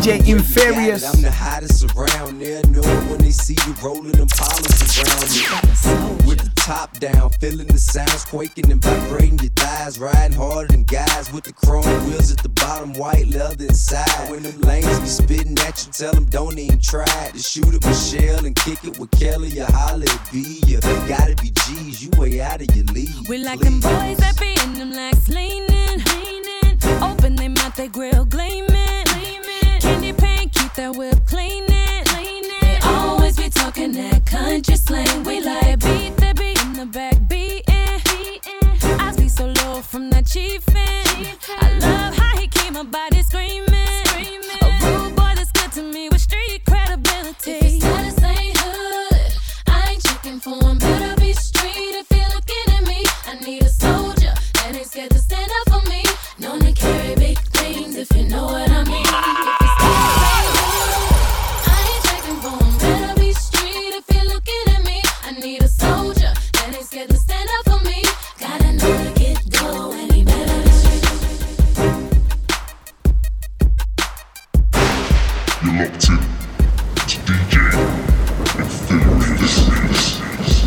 DJ Inferious. I'm the hottest around. They'll know when they see you rolling them polys around me. With the top down, feeling the sounds quaking and vibrating your thighs. Riding harder than guys with the chrome wheels at the bottom, white leather inside. When them lanes be spitting at you, tell them don't even try to shoot at Michelle and kick it with Kelly or holla at B. You gotta be G's, you way out of your league. We like them boys that be in them legs leaning. Open they mouth, they grill gleaming. Candy paint, keep that whip cleaning. They always be talking that country slang. We like beat that be in the back beating. I be so low from that chiefin'. I love how he keep my body screaming. A rude boy that's good to me with street credibility. If his status ain't hood, I ain't checking for him. Better be street if you're looking at me. I need a soldier that ain't scared to stand up for me. Known to carry big things if you know what I mean. If his status ain't hood, I ain't checking for him. Better be street if you're looking at me. I need a soldier that ain't scared to stand up for me. Gotta know to get dough and he better be street. You're locked in to DJ Inferious.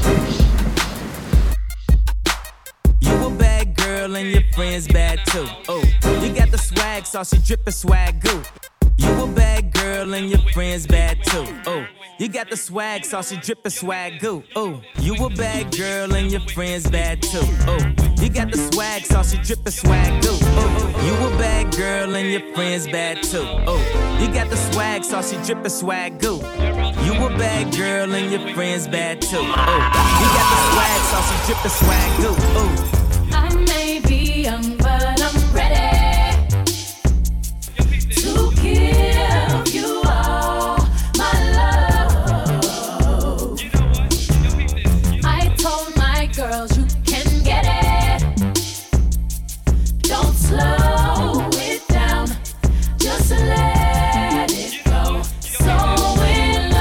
You a bad girl and your friends bad too. Oh, you got the swag, saucy drippin' swag goo. You a bad girl and your friends bad too. Oh, you got the swag, saucy drippin' swag goo. Oh, you a bad girl and your friends bad too. Oh, you got the swag, saucy drippin' swag goo. Oh, you a bad girl and your friends bad too. Oh, you got the swag, saucy drippin' swag goo. You a bad girl and your friends bad too. Oh, you got the swag, saucy drippin' swag goo. Oh. I may be young, but I'm ready to give you all my love. I told my girls you can get it. Don't slow it down, just let it go. So in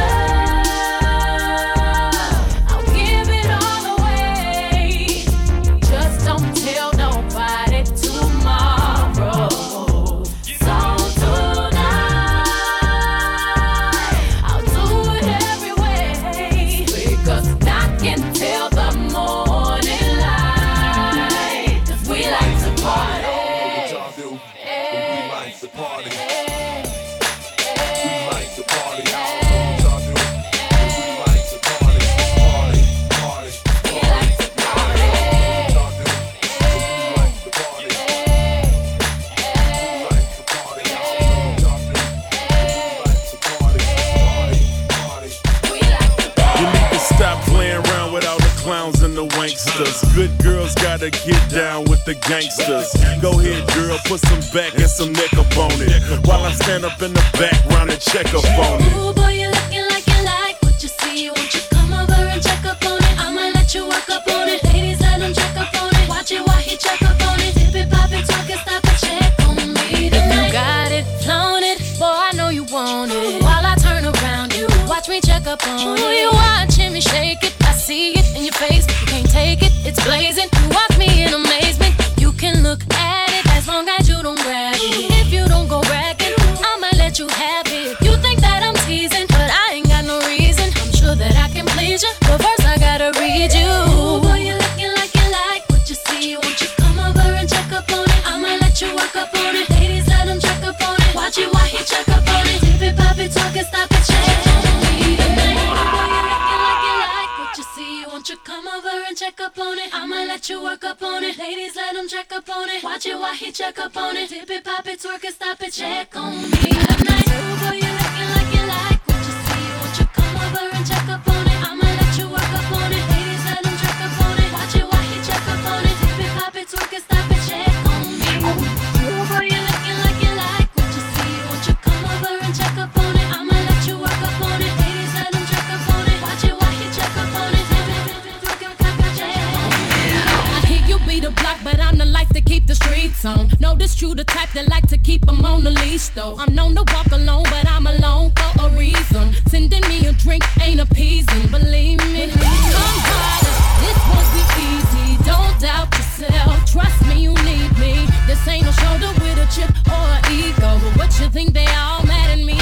love, I'll give it all away. Just don't tell nobody tomorrow. So tonight, I'll do it every way. Because I can tell the morning light. 'Cause we like to party. We like to party. We like to party. Stop playing around with all the clowns and the wanksters. Good girls gotta get down with the gangsters. Go ahead, girl, put some back and some neck up on it. While I stand up in the background and check up on it. Ooh, boy, you're looking like you like what you see. Won't you come over and check up on it? I'ma let you work up on it. Ladies, let him check up on it. Watch it while he check up on it. Dip it, pop it, talk it, stop it, check on me tonight. If you got it, flown it, boy, I know you want it. While I turn around, you watch me check up on it. You watching me shake it, I see it in your face, but you can't take it, it's blazing. You watch me in amazement, you can look at it as long as you don't grab it. If you don't go bragging, I'ma let you have it. You think that I'm teasing, but I ain't got no reason. I'm sure that I can please you, but first I gotta read you. Ooh, boy, you're looking like you like what you see. Won't you come over and check up on it? I'ma let you work up on it. Ladies, let him check up on it. Watch it while he check up on it. Dip it, pop it, talk it, stop it, check on me tonight. Ooh, boy, you're looking like you like what you see. Won't you come over and check up on it? I'ma let you work up on it. Ladies, let him check up on it. Watch it while he check up on it. Dip it, pop it, twerk it, stop it, check on me tonight. Ooh, boy, you're looking like you like what you see. Won't you come over and check up on it? I'ma let you work up on it. Ladies, let him check up on it. Watch it while he check up on it. Dip it, pop it, twerk it, stop it, check on me. Ooh, boy, you're looking like you like what you see. Won't you come over and check up on it? I'ma let you work up on it. Ladies, let him check up on it. Watch it while he check up on it. Dip it, twerk it, stop it, check on me. I hear you be the block, but I'm the life to keep the streets on. Notice you the type that like to keep them on the leash, though. I'm known to walk alone, but I'm alone for a reason. Sending me a drink ain't appeasing, believe me. Come harder, this won't be easy. Don't doubt yourself, trust me, you need me. This ain't no shoulder with a chip or an ego. But what you think they all mad at me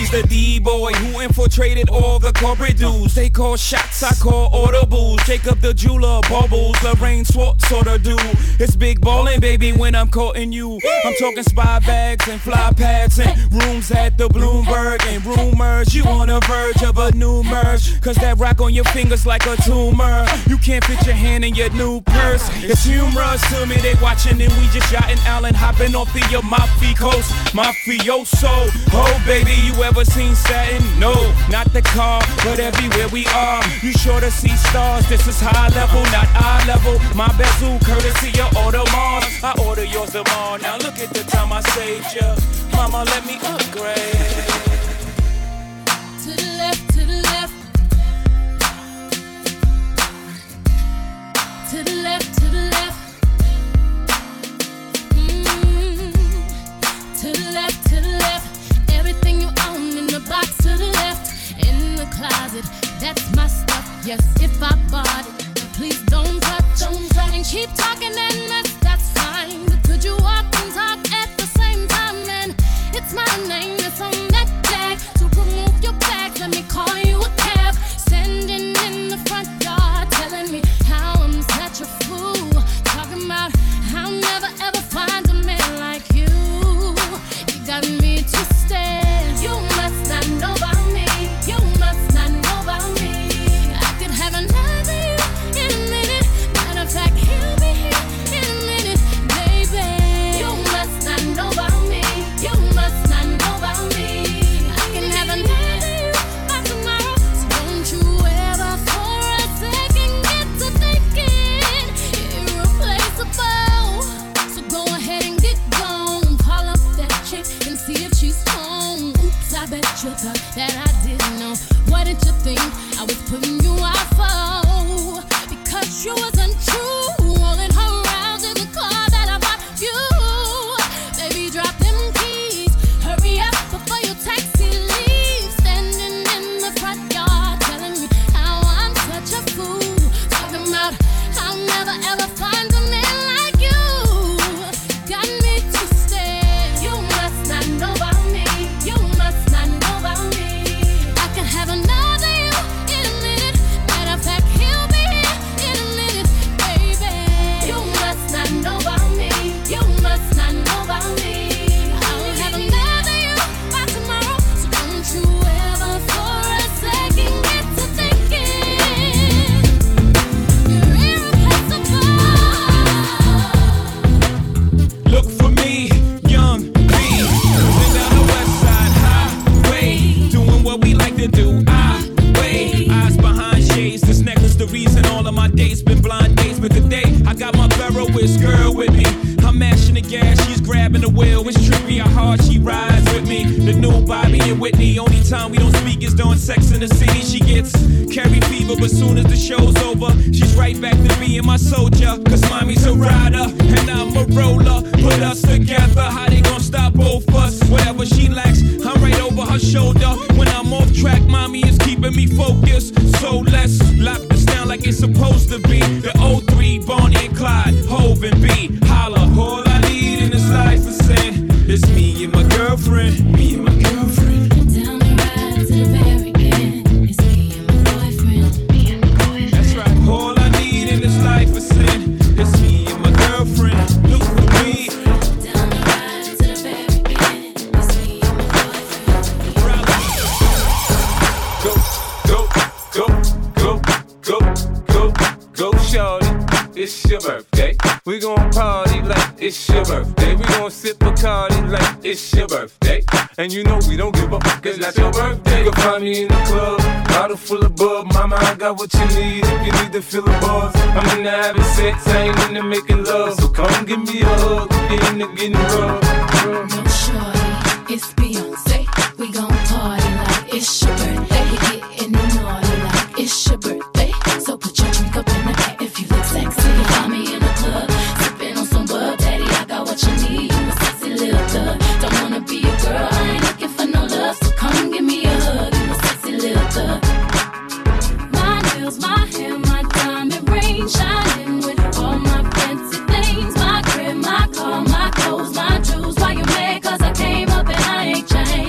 Who's the D-boy who infiltrated all the corporate dudes? They call shots, I call audibles. Jacob the jeweler, bubbles, Lorraine Swartz sorta do. It's big ballin', baby, when I'm courting you. I'm talking spy bags and fly pads and rooms at the Bloomberg and rumors. You on the verge of a new merge, cause that rock on your fingers like a tumor. You can't fit your hand in your new purse. It's humorous to me, they watching and we just yachting Allen, hopping off the Amalfi Coast. Mafioso, oh baby, you ever seen satin? No, not the car, but everywhere we are. You sure to see stars, this is high level, not eye level. My bezel, courtesy of Audemars. I order yours tomorrow, now look at the time I saved ya. Mama, let me upgrade. To the left, to the left. To the left, to the left. To the left, to the left. Everything you own in the box to the left. In the closet, that's my stuff. Yes, if I bought it, please don't touch. And keep talking and mess, that's fine. But could you walk and talk at the same time? And it's my name that's on that tag. To remove your bags, let me call you a cab. Standing in the front yard, telling me how I'm such a fool. Talking about I'll never ever find a man like you. You got me twisted. You must not know about me. You must not know about me. I could have another you in a minute. Matter of fact, he'll be here in a minute, baby. You must not know about me. You must not know about me. I can have another you by tomorrow. So don't you ever for a second get to thinking irreplaceable. So go ahead and get gone. Call up that chick and see if she's home. Oops, I bet you thought that I didn't know. What did you think I was putting you out for? Because you wasn't true. Rolling her around in the car that I bought you. Baby, drop them keys. Hurry up before your taxi leaves. Standing in the front yard, telling me how I'm such a fool. Talking about I'll never ever find a man like you. Got me twisted. You must not know about me. You must not know about me. I can have another you in a minute. Matter of fact, he'll be here in a minute, baby. You must not know about me. You must not know about me. I'll have another you by tomorrow. So don't you ever for a second get to thinking you're irreplaceable. Look for me, young B, cruising down the west side highway, doing what we like to do. Eyes behind shades. This necklace the reason all of my dates been blind dates. But today I got my Ferroist girl with me. I'm mashing the gas, she's grabbing the wheel. It's trippy how hard she rides with me. The new Bobby and Whitney. Only time we don't speak is during Sex in the City. She gets carry fever, but soon as the show's over, she's right back to being my soldier. Cause mommy's a rider and I'm a roller. Put us together, how they gon' stop both us? Whatever she lacks, I'm right over her shoulder. When I'm off track, mommy is keeping me focused. So let's lock this down like it's supposed to be. The 03, Bonnie and Clyde, Hov and B. Holla, all I need in this life is sin. It's me and my girlfriend. Me and my girlfriend. Down the ride to the very end. It's me and my boyfriend. Me and my boyfriend. That's right. All I need in this life is sin. It's me and my girlfriend. Look for me. Down the ride to the very end. It's me and my boyfriend. Go, shorty, it's your birthday. We gon' party like it's your birthday. We gon' sip Bacardi like it's your birthday. And you know we don't give a fuck, it's not your birthday. You can find me in the club, bottle full of bub. Mama, I got what you need if you need to feel the buzz. I'm into having sex, I ain't into making love. So come give me a hug, get into getting rough. No shorty, it's Beyonce. We gon' party like it's your birthday. We getting naughty like it's your birthday. So put your drink up in the back if you look sexy. Find me in the club, sipping on some bub. Daddy, I got what you need. You a sexy little thug. Don't wanna be a girl, I ain't looking for no love. So come give me a hug. You a sexy little thug. My nails, my hair, my diamond ring, shining with all my fancy things. My crib, my car, my clothes, my jewels. Why you mad? 'Cause I came up and I ain't changed.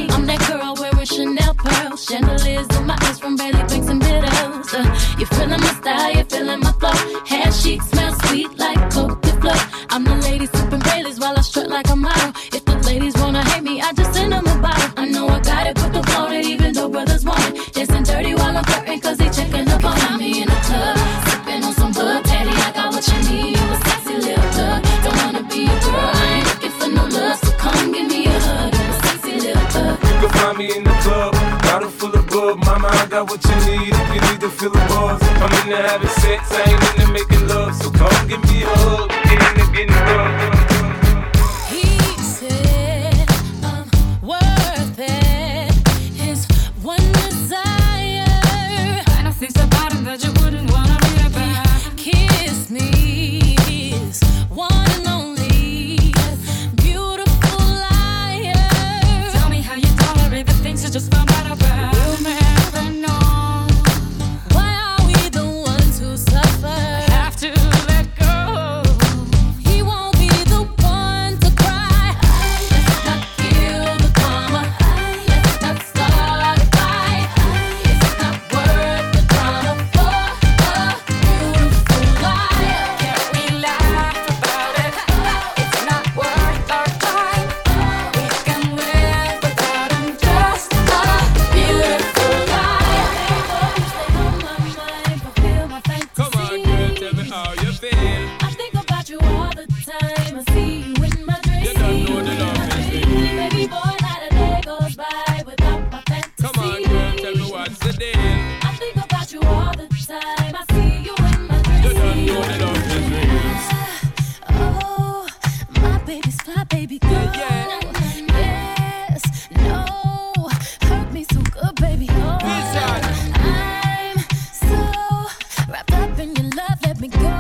like a model. If the ladies wanna hate me, I just send them a bottle. I know I got it, put the flow that even though brothers want it. Dancing dirty while I'm flirting, cause they checking up on me in the club. Sipping on some bud, daddy, I got what you need. You a sexy little thug. Don't wanna be a girl, I ain't looking for no love. So come give me a hug, you a sexy little thug. You can find me in the club, bottle full of bub. Mama, I got what you need if you need to feel the buzz. I'm into having sex, I ain't into making love. So come give me a hug, get into getting done. He said I'm worth it. His one desire. And I think about him that you wouldn't wanna be about. Kiss me, his one and only beautiful liar. Tell me how you tolerate the things you just found out about. We'll never know. Why are we the ones who suffer? Have to let go. He won't be the one to cry. Let's not kill the karma. Let's not start a fight. It's not worth the drama for a beautiful liar. Can we laugh about it? It's not worth our time. We can live without him. Just a beautiful liar. Stay on my mind, fulfill my fantasy. Come on, girl, tell me how you feel. I think about you all the time. I see you in my dreams. You don't know the love is real. Baby boy, not a day goes by without my fantasy. Come on, girl, tell me what's the deal. I think about you all the time. I see you in my dreams. You don't know the love is real. Oh, my baby's fly, baby girl. Yeah. Yes, no, hurt me so good, baby. Oh, Listen. I'm so wrapped up in your love. Let me go.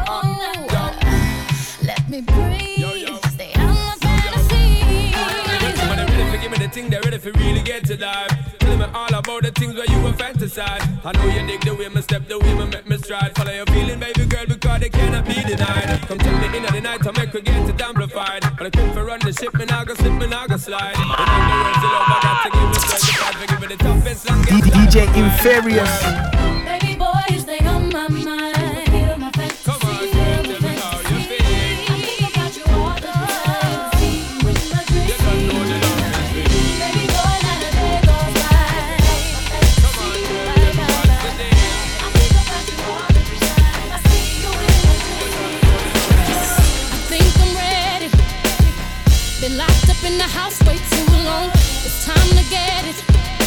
Let me breathe. Yo. Stay out my fantasy. When they're ready to give me the thing, they're ready for really get to life. Tell me all about the things where you were fantasize. I know you dig the way me step, the way me make me stride. Follow your feeling, baby girl, because they cannot be denied. Come tell me in the night, I make her get it amplified. When I come for run the ship, me nah go slip, me nah go slide. And I'm the words of love, I got to give me certified. For giving the toughest longest DJ Inferious. Baby boy, you stay on my mind. Feel my fantasy. Come on, girl, tell me how you feel. I think about you all the time. See you in my dreams. You don't know the love is real. Baby boy, not a day goes by. Come on, girl, tell me what's the deal. I think about you all the time. I see you in my dreams. I think I'm ready. Been locked up in the house way too long. It's time to get it.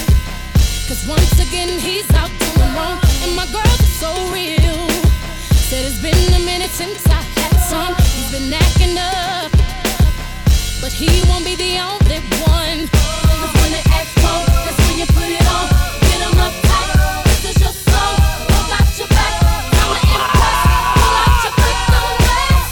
Cause once again he's out doing wrong. And my girls are so real. Said it's been a minute since I had some. He's been acting up, but he won't be the only one. Cause when they act cold, that's when you put it on. Get him up tight, this is your song. Pull out your back, I'ma impress. Pull out your freakum dress.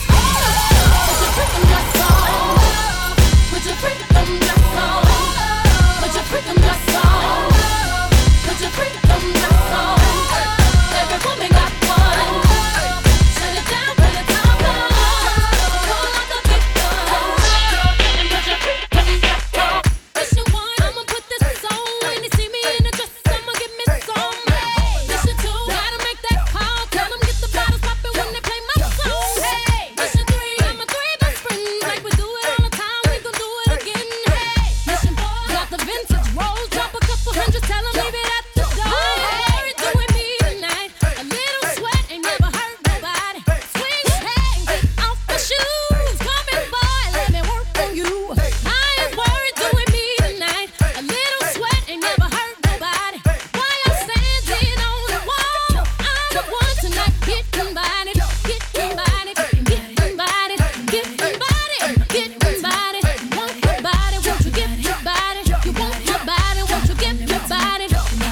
Put your freakum dress on. Put your freakum dress on. Put your freakum dress on. Put your freakum dress on. Every woman got one. Shut it down when the time comes. Pull out the big gun. And put your freakum dress on. Mission one, I'ma put this on. When they see me in the dress, I'ma give me some. Mission two, gotta make that call. Tell them get the bottles poppin' when they play my song. Mission three, I'ma three best friends. Like we do it all the time, we gon' do it again. Mission four, got the vintage rolls. Drop a couple hundred, tell them leave it at the door. Worry doing me tonight. A little sweat ain't never hurt nobody. Swing your head and get off my shoes. Come in, boy, let me work on you. I ain't worried doing me tonight. A little sweat ain't never hurt nobody. Why I'm standing on the wall? I'm the one tonight. Get invited, get invited, get invited, get invited, get invited. Want your body, won't you get your body? You want your body, won't you get your body?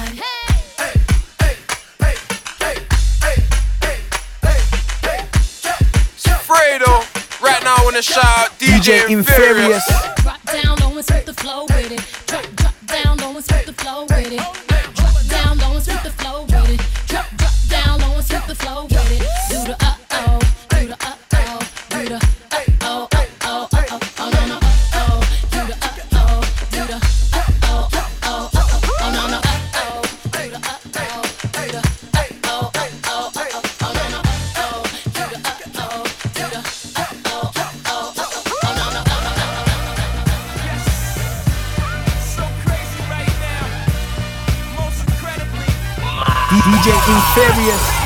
Fredo, right now in the shout, DJ Inferious. Drop down low and sweep the flow with it. Drop down low and sweep the flow with it. Drop down low and sweep the flow with it. Drop down low and sweep the flow with it. Do the uh-oh, do the uh-oh, do the uh-oh, uh-oh, uh-oh, oh no no uh-oh. Do the uh-oh, do the uh-oh, uh-oh, uh-oh, oh no no uh-oh. Do the uh-oh, do the uh-oh, uh-oh, uh-oh, oh no no uh-oh. Do the uh-oh, do the uh-oh, uh-oh, uh-oh, oh no no uh-oh. DJ Inferious.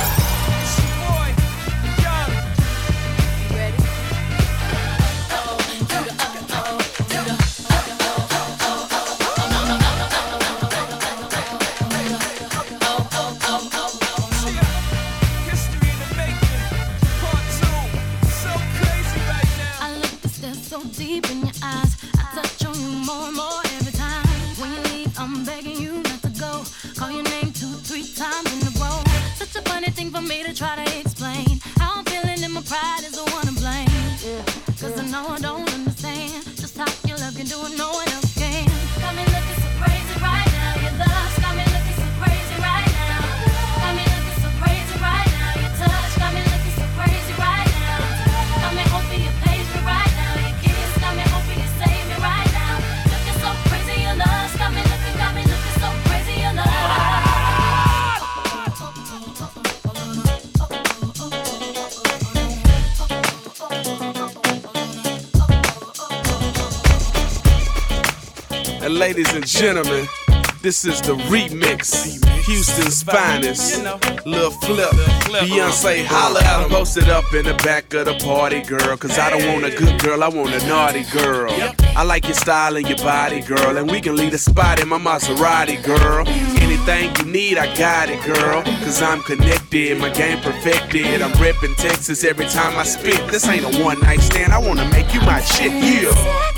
Ladies and gentlemen, this is the remix. Houston's finest. Lil Flip, Beyonce, holla at him. Posted up in the back of the party, girl. Cause I don't want a good girl, I want a naughty girl. I like your style and your body, girl. And we can leave a spot in my Maserati, girl. Anything you need, I got it, girl. Cause I'm connected, my game perfected. I'm reppin' Texas every time I spit. This ain't a one night stand, I wanna make you my chick, yeah.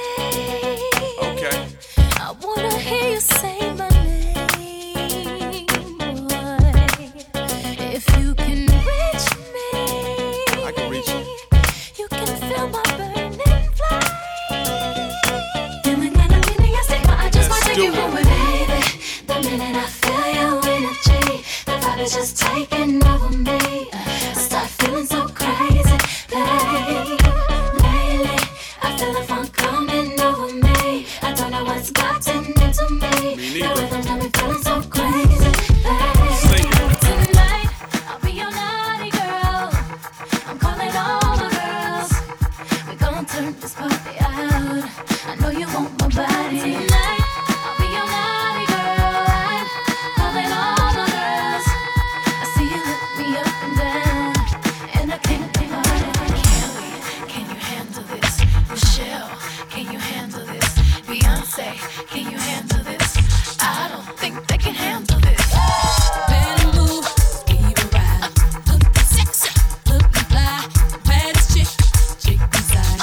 Say my name, boy. If you can reach me, I can reach you. You can feel my burning flame. Feeling kind of meaning, I say, I just want to take you home with me, baby. The minute I feel your energy, the vibe is just taking over me. I start feeling so crazy, baby. Lately, I feel the funk coming over me. I don't know what's gotten into me. The rhythm got me feeling so crazy, baby. Tonight, I'll be your naughty girl. I'm calling all my girls. We gon' turn this party out. I know you want my body. Tonight, I'll be your naughty girl. I'm calling all my girls. I see you look me up and down, and I can't deny it. Can you handle this? Michelle, can you handle this? Beyonce, can you handle this? I don't think they can handle this. Better move, give a ride. Lookin' sexy, lookin' fly. The baddest chick inside.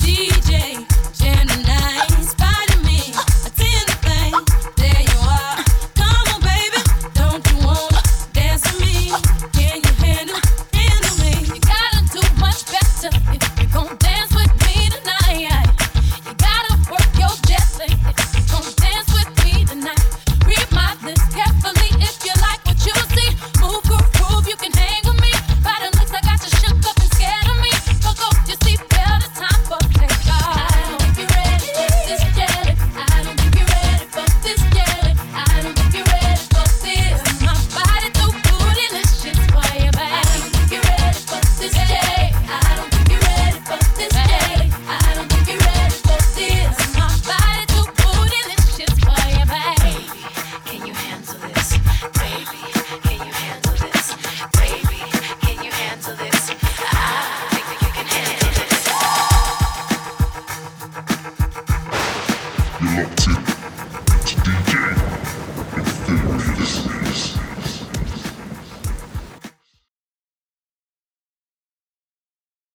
DJ, Gemini, inspired me. Attend the thing, there you are. Come on, baby, don't you wanna dance with me? Can you handle me? You gotta do much better if you gon' dance with me tonight. You gotta work your jet if you gon' dance with me tonight. Read my lips carefully if you like what you see. Move, groove, you can hang with me. By the looks I got you shook up and scared of me. Fuck off your seatbelt, it's time for takeoff. I don't think you're ready for this jelly. I don't think you're ready for this jelly. I don't think you're ready for this. My body too bootylicious for you, babe. I don't think you're ready for this jelly. I don't think you're ready for this jelly. I don't think you're ready for this. My body too bootylicious for you, babe. Can you handle this, baby? Can you handle this, baby? Can you handle this? I think that you can handle this. You're locked in